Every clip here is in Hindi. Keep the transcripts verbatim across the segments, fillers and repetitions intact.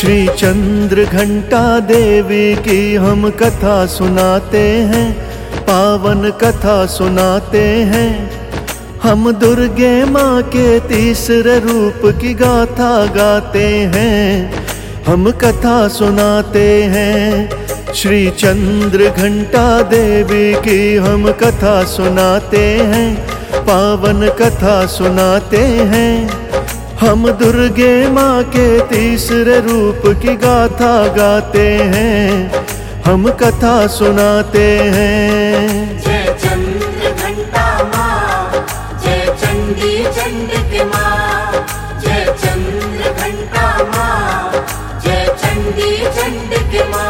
श्री चंद्र घंटा देवी की हम कथा सुनाते हैं, पावन कथा सुनाते हैं। हम दुर्गे माँ के तीसरे रूप की गाथा गाते हैं, हम कथा सुनाते हैं। श्री चंद्र घंटा देवी की हम कथा सुनाते हैं, पावन कथा सुनाते हैं। हम दुर्गे माँ के तीसरे रूप की गाथा गाते हैं, हम कथा सुनाते हैं। जय चंद्र घंटा माँ, जय चंडी चंडिक माँ, जय चंद्र घंटा माँ, जय चंडी चंडिक माँ।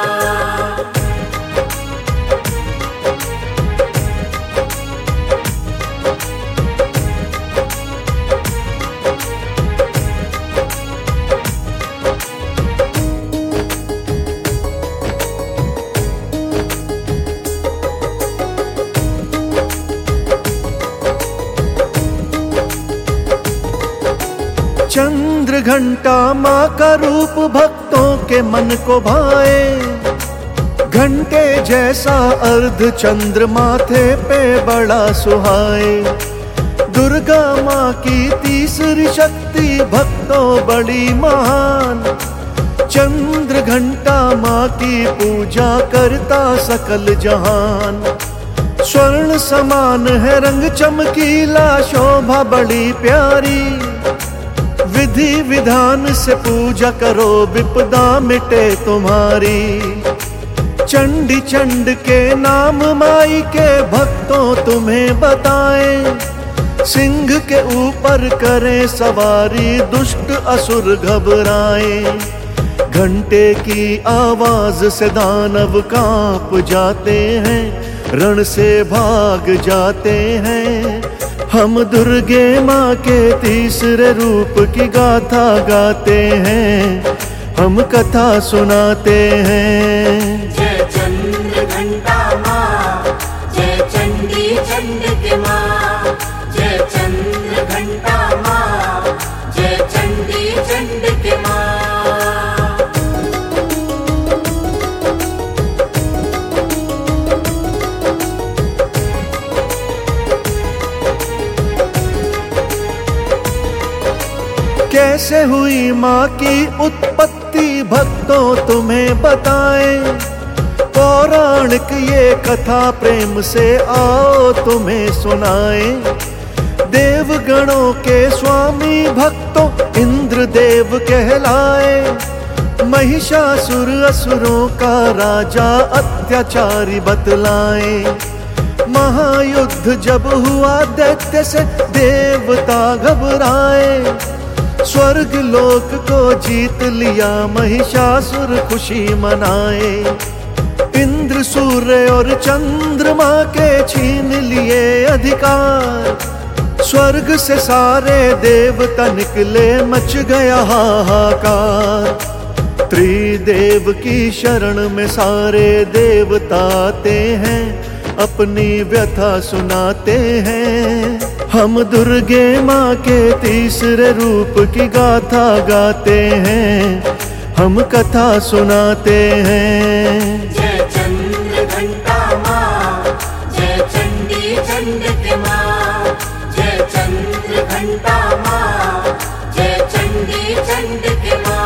चंद्र घंटा माँ का रूप भक्तों के मन को भाए, घंटे जैसा अर्ध चंद्र माथे पे बड़ा सुहाए। दुर्गा माँ की तीसरी शक्ति भक्तों बड़ी महान, चंद्र घंटा माँ की पूजा करता सकल जहान। स्वर्ण समान है रंग चमकीला, शोभा बड़ी प्यारी। विधि विधान से पूजा करो, विपदा मिटे तुम्हारी। चंडी चंड के नाम माई के भक्तों तुम्हें बताएं, सिंह के ऊपर करें सवारी, दुष्ट असुर घबराएं। घंटे की आवाज से दानव कांप जाते हैं, रण से भाग जाते हैं। हम दुर्गे माँ के तीसरे रूप की गाथा गाते हैं, हम कथा सुनाते हैं। जय चंद्र घंटा माँ, जय चंडी चंडिक माँ, जय चंद्र घंटा माँ, जय चंडी चंडिक माँ। कैसे हुई माँ की उत्पत्ति भक्तों तुम्हें बताएं, पौराणिक ये कथा प्रेम से आओ तुम्हें सुनाएं। देवगणों के स्वामी भक्तों इंद्र देव कहलाए, महिषासुर असुरों का राजा अत्याचारी बतलाए। महायुद्ध जब हुआ दैत्य से देवता घबराए, स्वर्ग लोक को जीत लिया महिषासुर खुशी मनाए। इंद्र सूर्य और चंद्रमा के छीन लिए अधिकार, स्वर्ग से सारे देवता निकले, मच गया हाहाकार। त्रिदेव की शरण में सारे देवता आते हैं, अपनी व्यथा सुनाते हैं। हम दुर्गे माँ के तीसरे रूप की गाथा गाते हैं, हम कथा सुनाते हैं। जय चंद्र घंटा माँ, जय चंडी चंडिक माँ, जय चंद्र घंटा माँ, जय चंडी चंडिक माँ।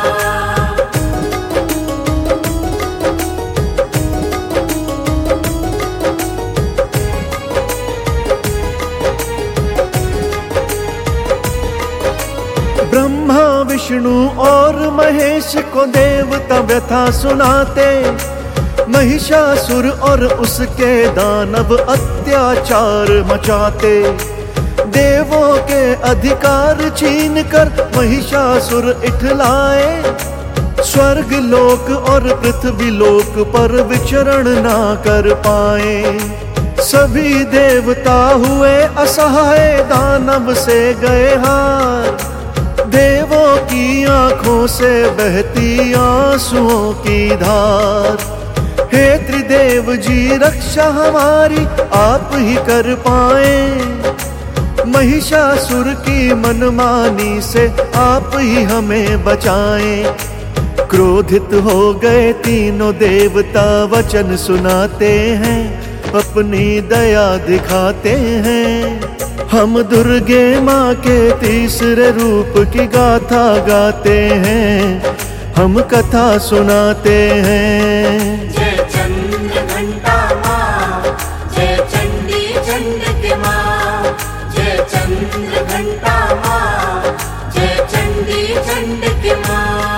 ब्रह्मा विष्णु और महेश को देवता व्यथा सुनाते, महिषासुर और उसके दानव अत्याचार मचाते। देवों के अधिकार छीन कर महिषासुर इठलाए, स्वर्ग लोक और पृथ्वी लोक पर विचरण ना कर पाए। सभी देवता हुए असहाय, दानव से गए हार। देवों की आंखों से बहती आंसुओं की धार। हे त्रिदेव जी रक्षा हमारी आप ही कर पाएं, महिषासुर की मनमानी से आप ही हमें बचाएं। क्रोधित हो गए तीनों देवता, वचन सुनाते हैं, अपनी दया दिखाते हैं। हम दुर्गे माँ के तीसरे रूप की गाथा गाते हैं, हम कथा सुनाते हैं। जय चंद्र घंटा माँ, जय चंडी चंडिके माँ, जय चंद्र घंटा माँ, जय चंडी चंडिके माँ।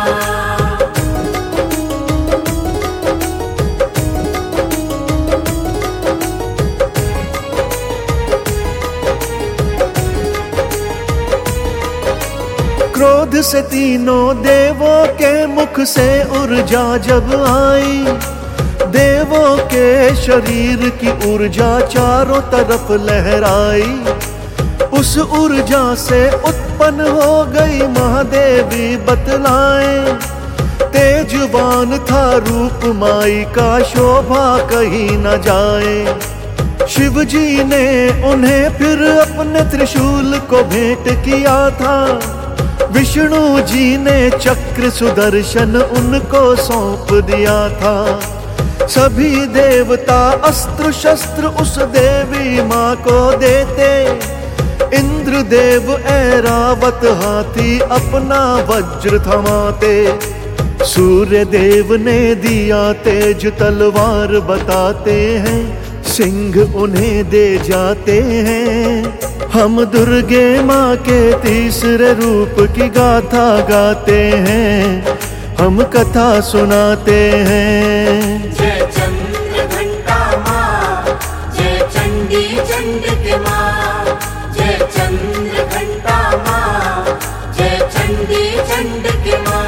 क्रोध से तीनों देवों के मुख से ऊर्जा जब आई, देवों के शरीर की ऊर्जा चारों तरफ लहराई। उस ऊर्जा से उत्पन्न हो गई महादेवी बतलाएं, तेजवान था रूप माई का, शोभा कहीं न जाए। शिव जी ने उन्हें फिर अपने त्रिशूल को भेंट किया था, विष्णु जी ने चक्र सुदर्शन उनको सौंप दिया था। सभी देवता अस्त्र शस्त्र उस देवी माँ को देते, इंद्र देव ऐरावत हाथी अपना वज्र थमाते। सूर्य देव ने दिया तेज तलवार बताते हैं, सिंह उन्हें दे जाते हैं। हम दुर्गे माँ के तीसरे रूप की गाथा गाते हैं, हम कथा सुनाते हैं। जय चंद्र घंटा माँ, जय चंडी चंडिके माँ, जय चंद्र घंटा माँ, जय चंडी चंडिके माँ।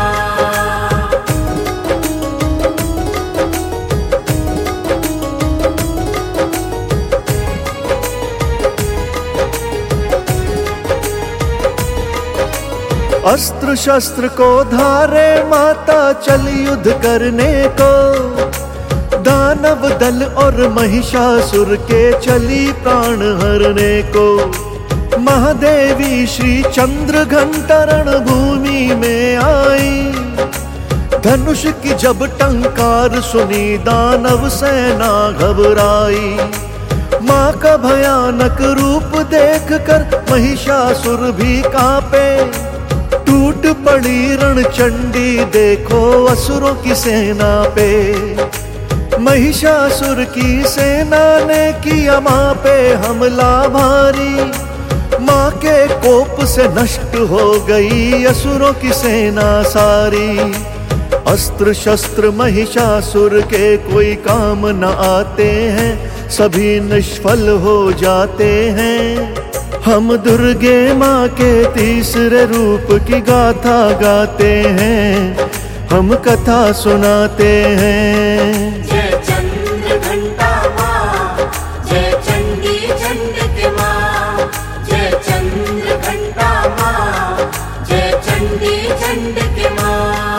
अस्त्र शस्त्र को धारे माता चल युद्ध करने को, दानव दल और महिषासुर के चली प्राण हरने को। महादेवी श्री चंद्र घंटा रणभूमि में आई, धनुष की जब टंकार सुनी दानव सेना घबराई। माँ का भयानक रूप देखकर महिषासुर भी कांपे, टूट पड़ी रणचंडी देखो असुरों की सेना पे। महिषासुर की सेना ने किया माँ पे हमला भारी, माँ के कोप से नष्ट हो गई असुरों की सेना सारी। अस्त्र शस्त्र महिषासुर के कोई काम न आते हैं, सभी निष्फल हो जाते हैं। हम दुर्गे माँ के तीसरे रूप की गाथा गाते हैं, हम कथा सुनाते हैं। जय चंद्र घंटा माँ, जय चंडी चंडिके माँ, जय चंद्र घंटा माँ, जय चंडी चंडिके माँ।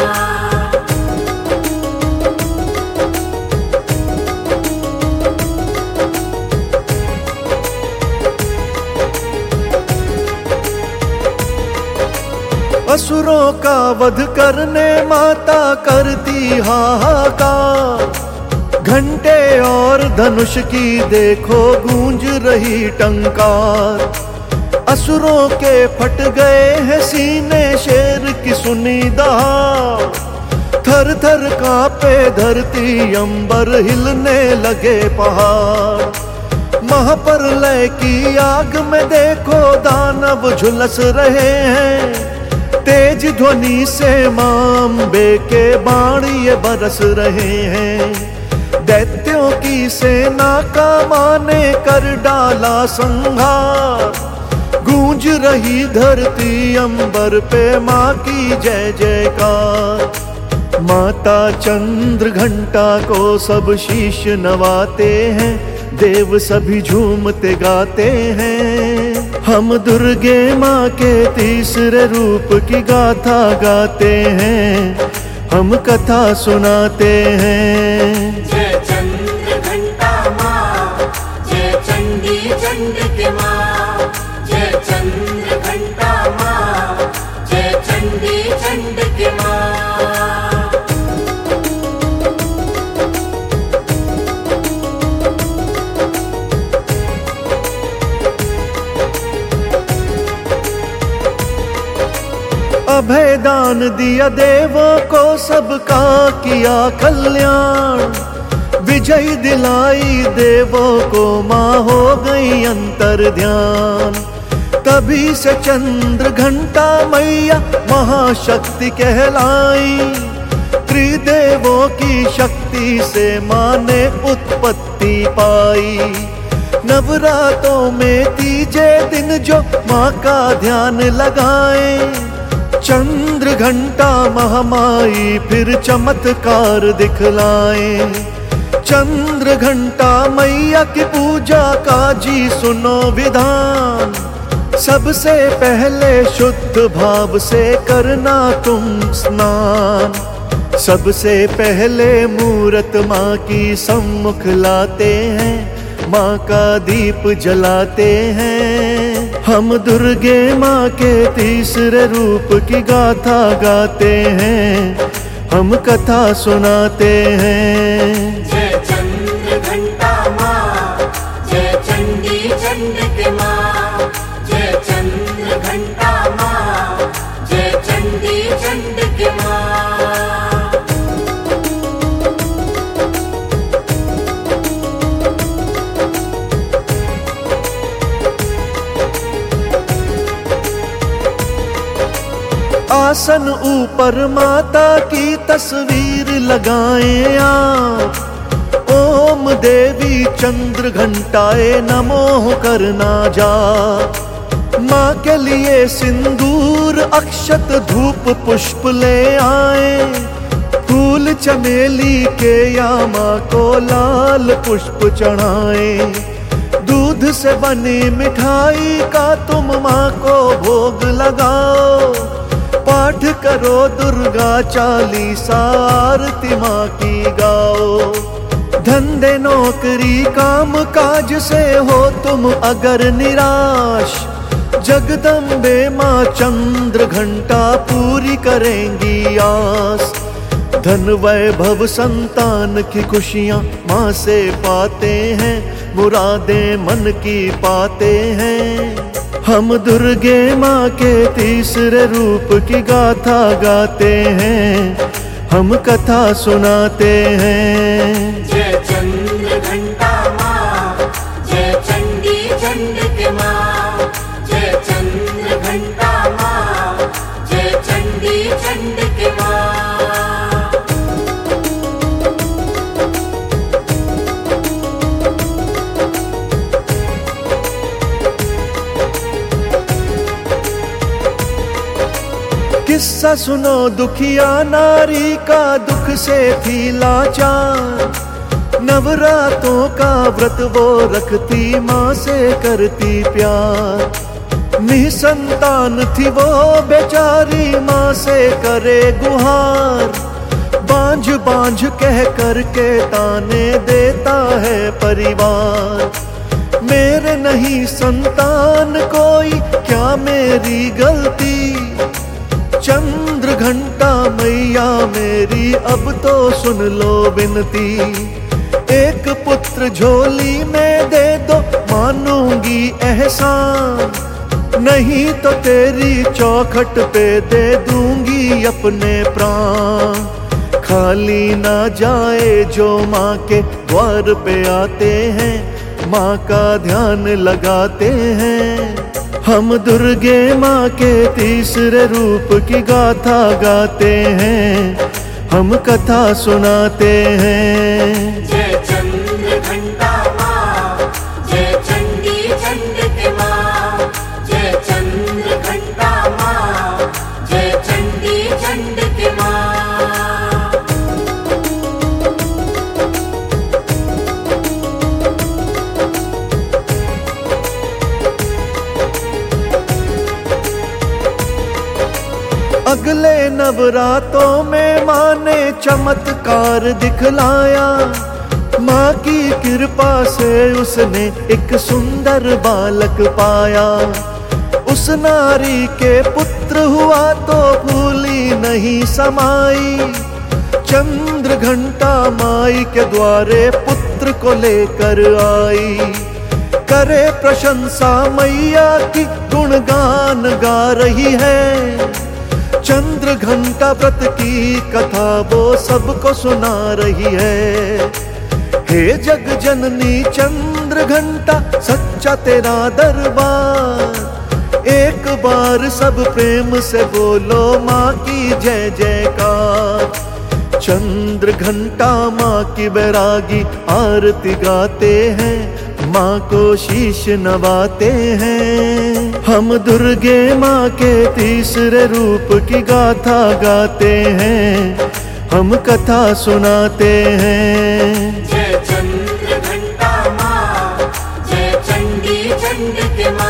असुरों का वध करने माता करती हाहाकार, घंटे और धनुष की देखो गूंज रही टंकार। असुरों के फट गए हैं सीने शेर की सुनी दहाड़, थर थर कांपे धरती अंबर हिलने लगे पहाड़। महाप्रलय की आग में देखो दानव झुलस रहे हैं, तेज ध्वनि से माँ अम्बे के बाण ये बरस रहे हैं। दैत्यों की सेना का माँ ने कर डाला संहार, गूंज रही धरती अंबर पे माँ की जय जयकार। माता चंद्र घंटा को सब शीश नवाते हैं, देव सभी झूमते गाते हैं। हम दुर्गे माँ के तीसरे रूप की गाथा गाते हैं, हम कथा सुनाते हैं। जय चंद्र घंटा माँ, जय चंडी चंडिके माँ, जय चंद्र घंटा माँ, जय चंडी चंडिके माँ। अभय दान दिया देवों को, सबका किया कल्याण। विजय दिलाई देवों को, माँ हो गई अंतर ध्यान। तभी से चंद्र घंटा मैया महाशक्ति कहलाई। त्रिदेवों की शक्ति से माँ ने उत्पत्ति पाई। नवरातों में तीजे दिन जो माँ का ध्यान लगाए, चंद्र घंटा महामाई फिर चमत्कार दिखलाए। चंद्र घंटा मैया की पूजा का जी सुनो विधान। सबसे पहले शुद्ध भाव से करना तुम स्नान। सबसे पहले मूरत माँ की सम्मुख लाते हैं, माँ का दीप जलाते हैं। हम दुर्गे माँ के तीसरे रूप की गाथा गाते हैं, हम कथा सुनाते हैं। जय चंद्र घंटा माँ, जय चंडी चंडिके माँ। जय चंद्र घंटा माँ, जय चंडी चंडिके माँ। आसन ऊपर माता की तस्वीर लगाएं आप। ओम देवी चंद्र घंटाए नमो करना जा। माँ के लिए सिंदूर अक्षत धूप पुष्प ले आए। फूल चमेली के या माँ को लाल पुष्प चढ़ाए। दूध से बनी मिठाई का तुम माँ को भोग लगाओ। पाठ करो दुर्गा चालीसा, आरती माँ की गाओ। धंधे नौकरी काम काज से हो तुम अगर निराश, जगदम्बे माँ चंद्र घंटा पूरी करेंगी आस। धन वैभव संतान की खुशियाँ माँ से पाते हैं, मुरादें मन की पाते हैं। हम दुर्गे माँ के तीसरे रूप की गाथा गाते हैं, हम कथा सुनाते हैं। जय चंद्र घंटा माँ, जय चंडी चंडिके माँ। जय चंद्र घंटा माँ, जय चंडी चंडिके माँ। किस्सा सुनो दुखिया नारी का, दुख से थी लाचार। नवरातों का व्रत वो रखती, माँ से करती प्यार। निसंतान थी वो बेचारी, माँ से करे गुहार। बांझ बांझ कह करके ताने देता है परिवार। मेरे नहीं संतान कोई, क्या मेरी गलती। चंद्र घंटा मैया मेरी अब तो सुन लो विनती। एक पुत्र झोली में दे दो, मानूंगी एहसान। नहीं तो तेरी चौखट पे दे दूंगी अपने प्राण। खाली ना जाए जो माँ के द्वार पे आते हैं, माँ का ध्यान लगाते हैं। हम दुर्गे माँ के तीसरे रूप की गाथा गाते हैं, हम कथा सुनाते हैं। जय चंद्र घंटा माँ, जय चंडी चंडिके माँ। जय चंद्र घंटा माँ, जय चंडी चंडिके माँ। अगले नवरातों में माँ ने चमत्कार दिखलाया। माँ की कृपा से उसने एक सुंदर बालक पाया। उस नारी के पुत्र हुआ तो भूली नहीं समाई। चंद्र घंटा माई के द्वारे पुत्र को लेकर आई। करे प्रशंसा मैया की, गुणगान गा रही है। चंद्र घंटा व्रत की कथा वो सबको सुना रही है। हे जग जननी चंद्र घंटा सच्चा तेरा दरबार, एक बार सब प्रेम से बोलो माँ की जय जयकार। चंद्र घंटा माँ की बैरागी आरती गाते हैं, माँ को शीश नवाते हैं। हम दुर्गे माँ के तीसरे रूप की गाथा गाते हैं, हम कथा सुनाते हैं। जय चंद्र घंटा माँ, जय चंडी चंडिक माँ।